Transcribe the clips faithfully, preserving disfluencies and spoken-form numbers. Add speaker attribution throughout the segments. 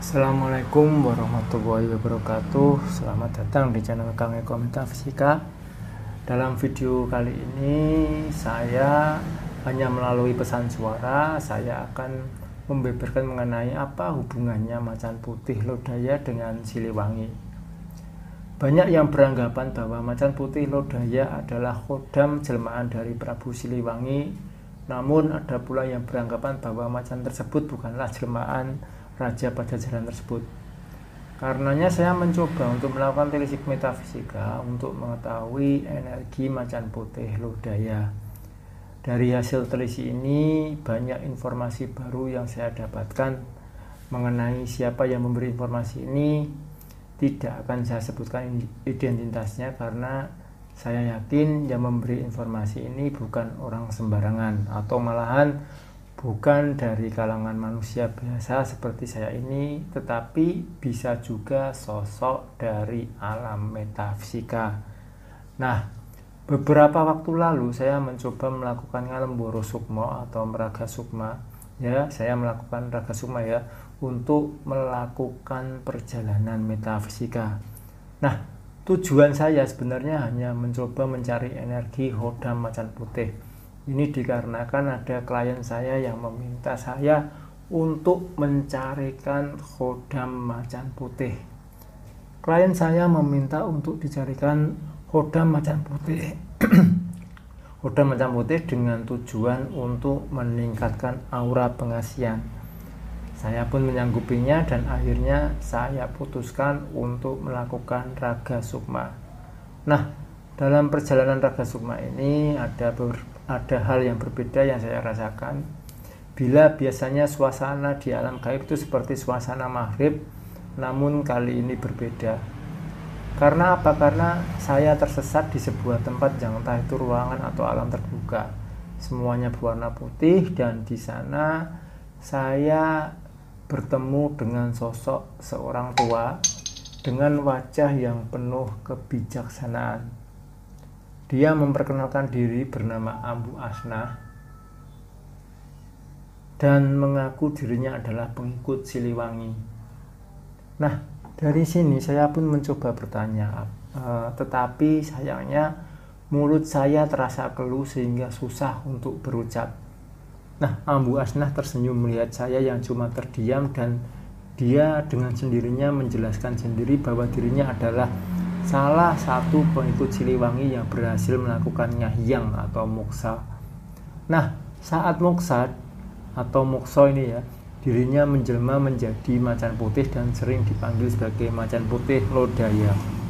Speaker 1: Assalamualaikum warahmatullahi wabarakatuh. Selamat datang di channel Kang Eko Metafisika. Dalam video kali ini saya hanya melalui pesan suara saya akan membeberkan mengenai apa hubungannya macan putih lodaya dengan Siliwangi. Banyak yang beranggapan bahwa macan putih lodaya adalah khodam jelmaan dari Prabu Siliwangi. Namun ada pula yang beranggapan bahwa macan tersebut bukanlah jelmaan raja Pajajaran tersebut. Karenanya saya mencoba untuk melakukan telisik metafisika untuk mengetahui energi macan putih lodaya. Dari hasil telisik ini banyak informasi baru yang saya dapatkan mengenai siapa yang memberi informasi ini. Tidak akan saya sebutkan identitasnya karena saya yakin yang memberi informasi ini bukan orang sembarangan atau malahan bukan dari kalangan manusia biasa seperti saya ini, tetapi bisa juga sosok dari alam metafisika. Nah, beberapa waktu lalu saya mencoba melakukan ngalemboro sukmo atau meraga sukma. Ya, saya melakukan raga sukma ya untuk melakukan perjalanan metafisika. Nah, tujuan saya sebenarnya hanya mencoba mencari energi khodam macan putih. Ini dikarenakan ada klien saya yang meminta saya untuk mencarikan khodam macan putih. Klien saya meminta untuk dicarikan khodam macan putih. Khodam macan putih dengan tujuan untuk meningkatkan aura pengasihan. Saya pun menyanggupinya dan akhirnya saya putuskan untuk melakukan raga sukma. Nah, dalam perjalanan raga sukma ini ada ber ada hal yang berbeda yang saya rasakan. Bila biasanya suasana di alam gaib itu seperti suasana maghrib, namun kali ini berbeda. Karena apa? Karena saya tersesat di sebuah tempat yang entah itu ruangan atau alam terbuka. Semuanya berwarna putih dan di sana saya bertemu dengan sosok seorang tua dengan wajah yang penuh kebijaksanaan. Dia memperkenalkan diri bernama Ambu Asnah dan mengaku dirinya adalah pengikut Siliwangi. Nah, dari sini saya pun mencoba bertanya, uh, tetapi sayangnya mulut saya terasa keluh sehingga susah untuk berucap. Nah, Ambu Asnah tersenyum melihat saya yang cuma terdiam dan dia dengan sendirinya menjelaskan sendiri bahwa dirinya adalah salah satu pengikut Siliwangi yang berhasil melakukan nyahyang atau moksa. Nah, saat moksa atau mokso ini ya, dirinya menjelma menjadi macan putih dan sering dipanggil sebagai macan putih lodaya.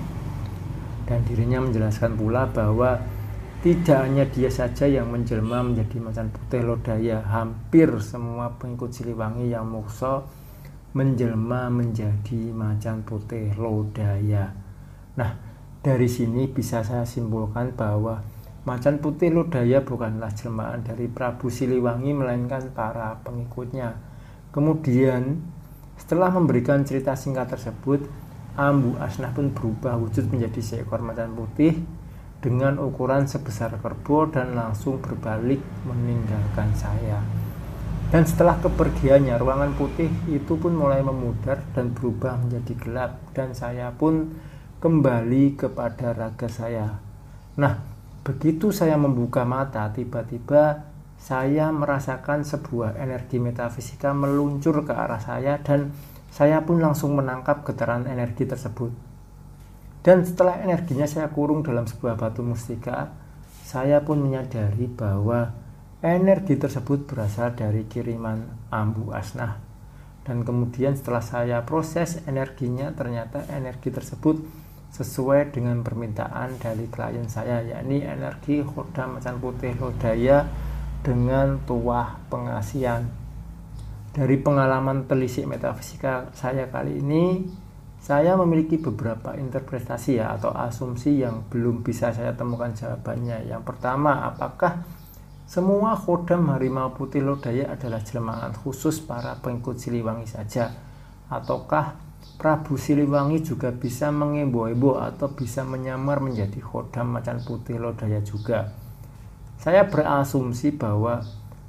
Speaker 1: Dan dirinya menjelaskan pula bahwa tidak hanya dia saja yang menjelma menjadi macan putih lodaya, hampir semua pengikut Siliwangi yang mokso menjelma menjadi macan putih lodaya. Nah, dari sini bisa saya simpulkan bahwa macan putih lodaya bukanlah jelmaan dari Prabu Siliwangi melainkan para pengikutnya. Kemudian, setelah memberikan cerita singkat tersebut, Ambu Asnah pun berubah wujud menjadi seekor macan putih dengan ukuran sebesar kerbau dan langsung berbalik meninggalkan saya. Dan setelah kepergiannya, ruangan putih itu pun mulai memudar dan berubah menjadi gelap dan saya pun kembali kepada raga saya. Nah, begitu saya membuka mata, tiba-tiba saya merasakan sebuah energi metafisika meluncur ke arah saya dan saya pun langsung menangkap getaran energi tersebut. Dan setelah energinya saya kurung dalam sebuah batu mustika, saya pun menyadari bahwa energi tersebut berasal dari kiriman Ambu Asnah. Dan kemudian setelah saya proses energinya, ternyata energi tersebut sesuai dengan permintaan dari klien saya, yakni energi khodam macan putih lodaya dengan tuah pengasihan. Dari pengalaman telisik metafisika saya kali ini, saya memiliki beberapa interpretasi ya atau asumsi yang belum bisa saya temukan jawabannya. Yang pertama, apakah semua khodam harimau putih lodaya adalah jelmaan khusus para pengikut Siliwangi saja, ataukah Prabu Siliwangi juga bisa mengembo-embo atau bisa menyamar menjadi khodam macan putih lodaya juga? Saya berasumsi bahwa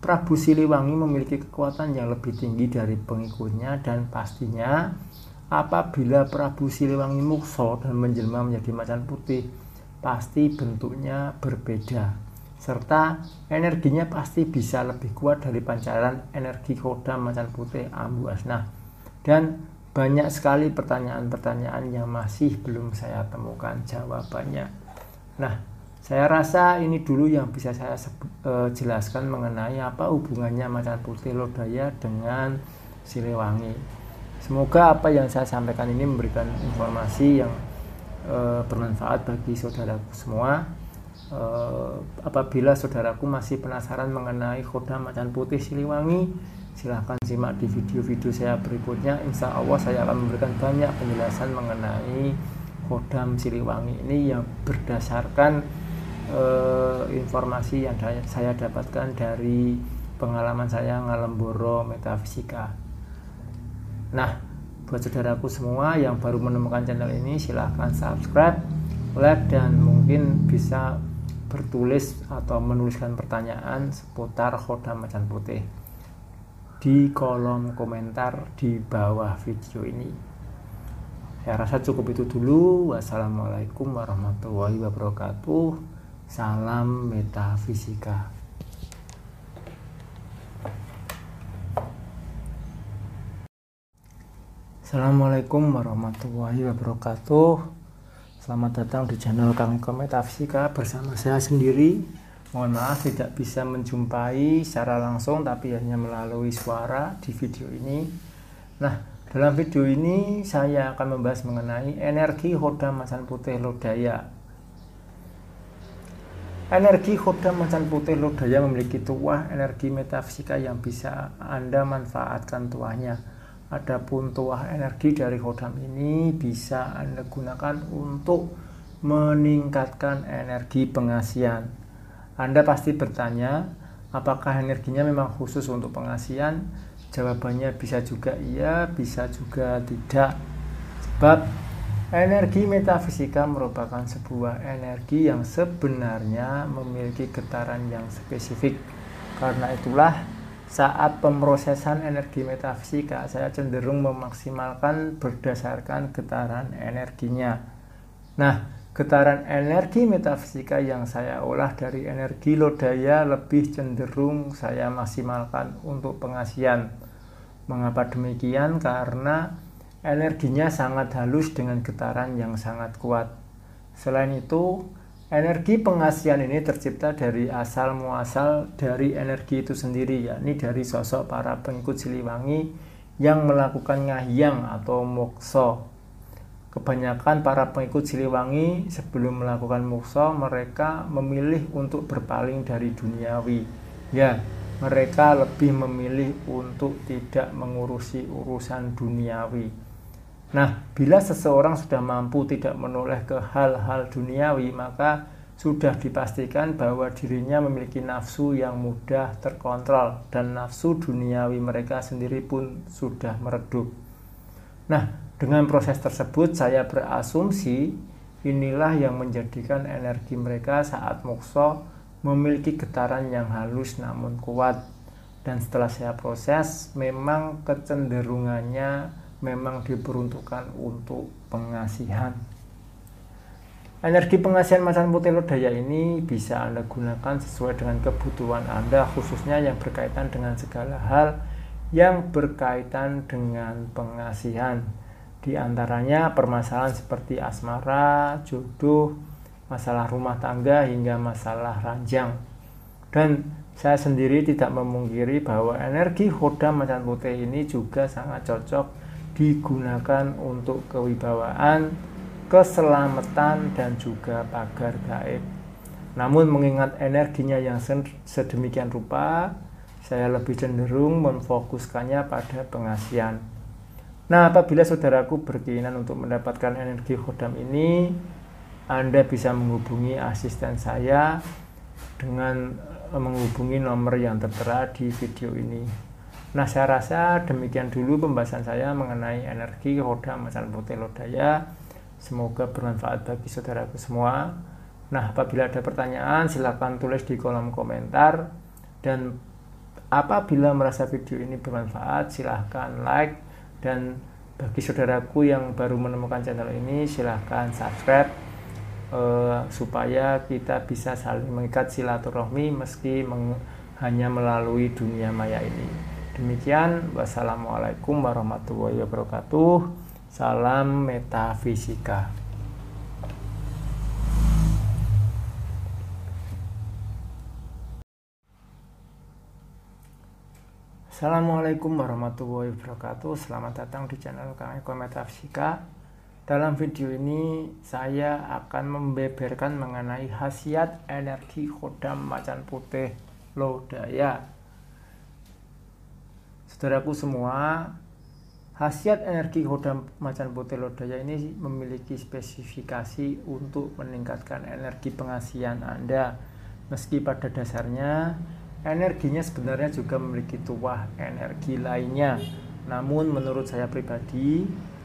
Speaker 1: Prabu Siliwangi memiliki kekuatan yang lebih tinggi dari pengikutnya, dan pastinya apabila Prabu Siliwangi mukso dan menjelma menjadi macan putih, pasti bentuknya berbeda, serta energinya pasti bisa lebih kuat dari pancaran energi Kodam macan putih Ambu Asnah. Dan banyak sekali pertanyaan-pertanyaan yang masih belum saya temukan jawabannya. Nah, saya rasa ini dulu yang bisa saya sebut, eh, jelaskan mengenai apa hubungannya macan putih lodaya dengan Siliwangi. Semoga apa yang saya sampaikan ini memberikan informasi yang eh, bermanfaat bagi saudaraku semua. Eh, apabila saudaraku masih penasaran mengenai Kodam macan putih Siliwangi, silahkan simak di video-video saya berikutnya. Insya Allah saya akan memberikan banyak penjelasan mengenai Kodam Siliwangi ini yang berdasarkan Uh, informasi yang saya dapatkan dari pengalaman saya ngalemboro metafisika. Nah, buat saudaraku semua yang baru menemukan channel ini, silahkan subscribe, like, dan mungkin bisa bertulis atau menuliskan pertanyaan seputar Kodam macan putih di kolom komentar di bawah video ini. Saya rasa cukup itu dulu. Wassalamualaikum warahmatullahi wabarakatuh. Salam metafisika. Assalamualaikum warahmatullahi wabarakatuh. Selamat datang di channel Kang Eko Metafisika bersama saya sendiri. Mohon maaf tidak bisa menjumpai secara langsung, tapi hanya melalui suara di video ini. Nah, dalam video ini saya akan membahas mengenai energi Kodam macan putih lodaya. Energi Kodam macan putih lodaya memiliki tuah energi metafisika yang bisa Anda manfaatkan tuahnya. Adapun tuah energi dari Kodam ini bisa Anda gunakan untuk meningkatkan energi pengasihan. Anda pasti bertanya, apakah energinya memang khusus untuk pengasihan? Jawabannya bisa juga iya, bisa juga tidak. Sebab energi metafisika merupakan sebuah energi yang sebenarnya memiliki getaran yang spesifik. Karena itulah, saat pemrosesan energi metafisika, saya cenderung memaksimalkan berdasarkan getaran energinya. Nah, getaran energi metafisika yang saya olah dari energi lodaya lebih cenderung saya maksimalkan untuk pengasihan. Mengapa demikian? Karena energinya sangat halus dengan getaran yang sangat kuat. Selain itu, energi pengasihan ini tercipta dari asal muasal dari energi itu sendiri, yakni dari sosok para pengikut Siliwangi yang melakukan ngahyang atau mokso. Kebanyakan para pengikut Siliwangi sebelum melakukan mokso, mereka memilih untuk berpaling dari duniawi. Ya, mereka lebih memilih untuk tidak mengurusi urusan duniawi. Nah, bila seseorang sudah mampu tidak menoleh ke hal-hal duniawi, maka sudah dipastikan bahwa dirinya memiliki nafsu yang mudah terkontrol, dan nafsu duniawi mereka sendiri pun sudah meredup. Nah, dengan proses tersebut saya berasumsi inilah yang menjadikan energi mereka saat mokso memiliki getaran yang halus namun kuat. Dan setelah saya proses, memang kecenderungannya memang diperuntukkan untuk pengasihan. Energi pengasihan macan putih lodaya ini bisa Anda gunakan sesuai dengan kebutuhan Anda, khususnya yang berkaitan dengan segala hal yang berkaitan dengan pengasihan. Di antaranya permasalahan seperti asmara, jodoh, masalah rumah tangga, hingga masalah ranjang. Dan saya sendiri tidak memungkiri bahwa energi Kodam macan putih ini juga sangat cocok digunakan untuk kewibawaan, keselamatan, dan juga pagar gaib. Namun mengingat energinya yang sedemikian rupa, saya lebih cenderung memfokuskannya pada pengasihan. Nah, apabila saudaraku berkeinginan untuk mendapatkan energi Kodam ini, Anda bisa menghubungi asisten saya dengan menghubungi nomor yang tertera di video ini. Nah, saya rasa demikian dulu pembahasan saya mengenai energi Kodam macan putih lodaya. Semoga bermanfaat bagi saudaraku semua. Nah, apabila ada pertanyaan, silakan tulis di kolom komentar. Dan Apabila merasa video ini bermanfaat, silahkan like, dan bagi saudaraku yang baru menemukan channel ini, silahkan subscribe uh, supaya kita bisa saling mengikat silaturahmi meski meng- hanya melalui dunia maya ini. Demikian, wassalamualaikum warahmatullahi wabarakatuh. Salam metafisika. Assalamualaikum warahmatullahi wabarakatuh. Selamat datang di channel Kang Eko Metafisika. Dalam video ini saya akan membeberkan mengenai khasiat energi Khodam Macan Putih Lodaya. Saudaraku semua, khasiat energi Khodam Macan Putih Lodaya ini memiliki spesifikasi untuk meningkatkan energi pengasihan Anda. Meski pada dasarnya energinya sebenarnya juga memiliki tuah energi lainnya. Namun menurut saya pribadi,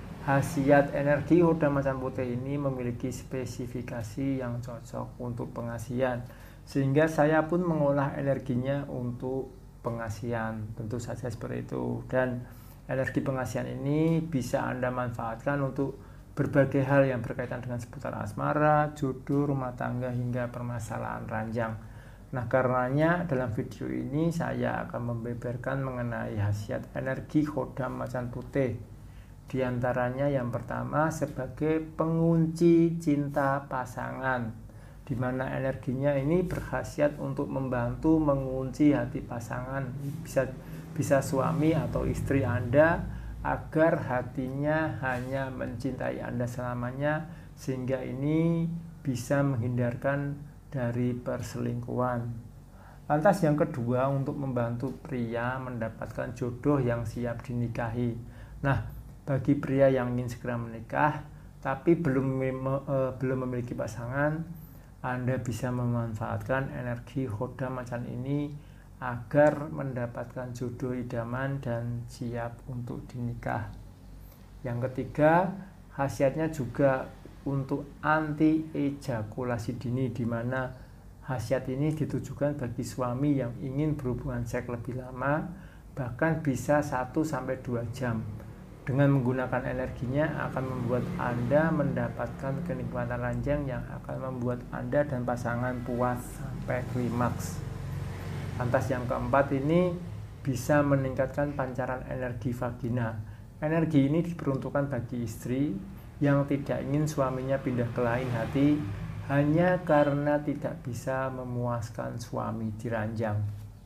Speaker 1: khasiat energi Khodam Macan Putih ini memiliki spesifikasi yang cocok untuk pengasihan, sehingga saya pun mengolah energinya untuk pengasihan. Tentu saja seperti itu. Dan energi pengasihan ini bisa Anda manfaatkan untuk berbagai hal yang berkaitan dengan seputar asmara, jodoh, rumah tangga, hingga permasalahan ranjang. Nah, karenanya dalam video ini saya akan membeberkan mengenai khasiat energi Khodam Macan Putih. Di antaranya yang pertama sebagai pengunci cinta pasangan, di mana energinya ini berkhasiat untuk membantu mengunci hati pasangan, bisa bisa suami atau istri Anda, agar hatinya hanya mencintai Anda selamanya, sehingga ini bisa menghindarkan dari perselingkuhan. Lantas yang kedua, untuk membantu pria mendapatkan jodoh yang siap dinikahi. Nah, bagi pria yang ingin segera menikah tapi belum eh, belum memiliki pasangan, Anda bisa memanfaatkan energi Khodam Macan ini agar mendapatkan jodoh idaman dan siap untuk dinikah. Yang ketiga, khasiatnya juga untuk anti ejakulasi dini, di mana khasiat ini ditujukan bagi suami yang ingin berhubungan seks lebih lama, bahkan bisa satu sampai dua jam. Dengan menggunakan energinya akan membuat Anda mendapatkan kenikmatan ranjang yang akan membuat Anda dan pasangan puas sampai klimaks. Lantas yang keempat ini bisa meningkatkan pancaran energi vagina. Energi ini diperuntukkan bagi istri yang tidak ingin suaminya pindah ke lain hati hanya karena tidak bisa memuaskan suami di ranjang.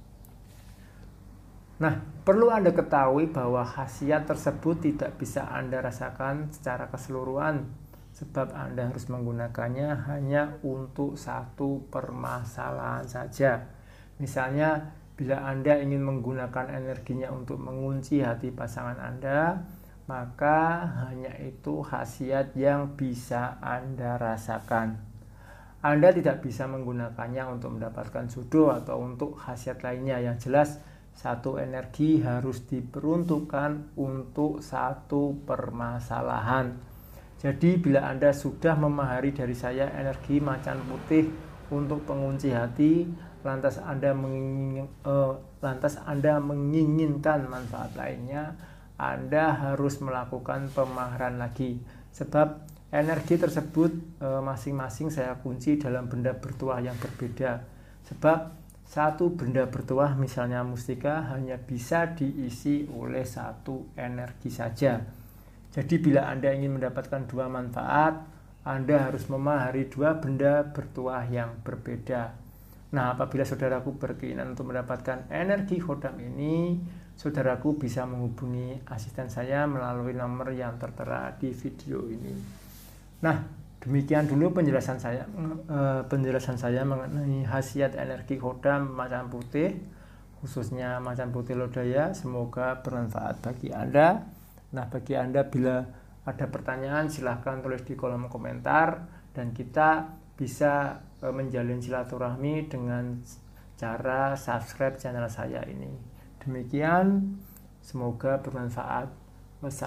Speaker 1: Nah, perlu Anda ketahui bahwa khasiat tersebut tidak bisa Anda rasakan secara keseluruhan, sebab Anda harus menggunakannya hanya untuk satu permasalahan saja. Misalnya, bila Anda ingin menggunakan energinya untuk mengunci hati pasangan Anda, maka hanya itu khasiat yang bisa Anda rasakan. Anda tidak bisa menggunakannya untuk mendapatkan jodoh atau untuk khasiat lainnya. Yang jelas, satu energi harus diperuntukkan untuk satu permasalahan. Jadi bila Anda sudah memahami dari saya energi macan putih untuk pengunci hati, lantas Anda mengingin, eh, lantas Anda menginginkan manfaat lainnya, Anda harus melakukan pemaharan lagi, sebab energi tersebut e, masing-masing saya kunci dalam benda bertuah yang berbeda. Sebab satu benda bertuah, misalnya mustika, hanya bisa diisi oleh satu energi saja. Jadi bila Anda ingin mendapatkan dua manfaat, Anda harus memahami dua benda bertuah yang berbeda. Nah, apabila saudaraku berkeinginan untuk mendapatkan energi Khodam ini, saudaraku bisa menghubungi asisten saya melalui nomor yang tertera di video ini. Nah, demikian dulu penjelasan saya eh, penjelasan saya mengenai khasiat energi Khodam Macan Putih, khususnya Macan Putih Lodaya. Semoga bermanfaat bagi Anda. Nah, bagi Anda bila ada pertanyaan, silahkan tulis di kolom komentar, dan kita bisa eh, menjalin silaturahmi dengan cara subscribe channel saya ini. Demikian, semoga bermanfaat.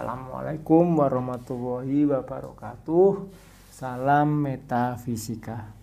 Speaker 1: Wassalamualaikum warahmatullahi wabarakatuh. Salam metafisika.